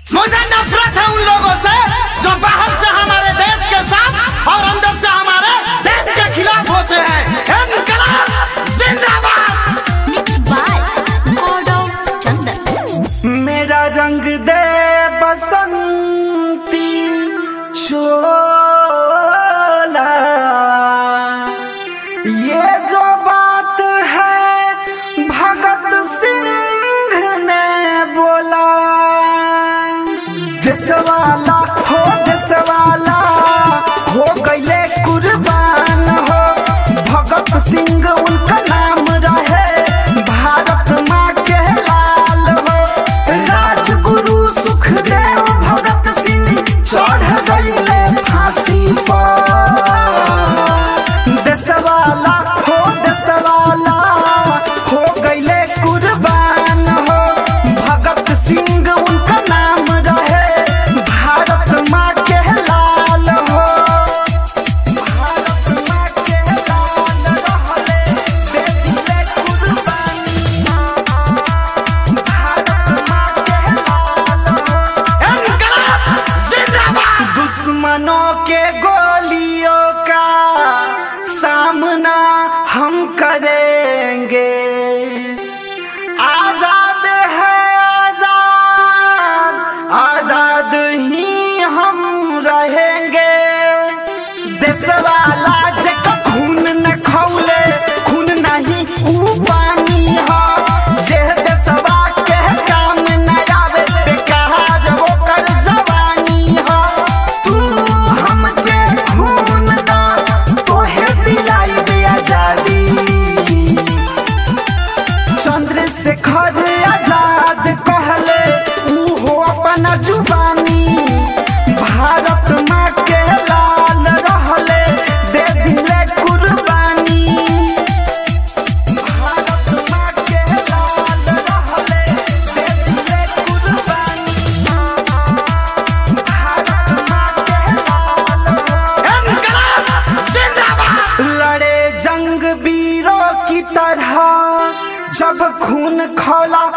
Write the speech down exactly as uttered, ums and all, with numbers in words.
मुझे नफरत है उन लोगों से जो बाहर से हमारे देश के साथ और अंदर से हमारे देश के खिलाफ होते हैं। इनकलाब जिंदाबाद। Mix by Gaurav Chandan. मेरा रंग दे बसंती चोला, ये जो बात है भगत सिंह ने बोला। देशवाला हो देशवाला हो गए कुर्बान हो, भगत सिंह उनका नाम रहे, भारत माँ के लाल हो। राजगुरु सुखदेव भगत सिंह चढ़ गए फांसी पर। देशवाला हो देशवाला हो गए कुर्बान हो, भगत सिंह उनका नाम रहे, भारत माँ के लाल हो। भारत माँ के लाल रहले, दे दिले कुर्बानी, भारत माँ के लाल हो। इनकलाब जिंदाबाद। दुश्मनों के गोलियों का सामना हम करेंगे, आजाद है आजाद आजाद ही हम रहेंगे। देशवाला जेका खून न खौले, खून नहीं ऊ पानी हो। जे देशवा के काम न आवे, बेकार ओकर जवानी हो। तू हमके खून दा, तोहे दिलाई दे आजादी। चंद्रशेखर आजाद कहले ऊ हो अपना जुबानी, भारत माँ के लाल रहले, दे दिले कुर्बानी। भारत माँ के लाल रहले, दे दिले कुर्बानी, भारत माँ के लाल हो। इनकलाब जिंदाबाद। लड़े जंग वीरों की तरह, जब खून खौला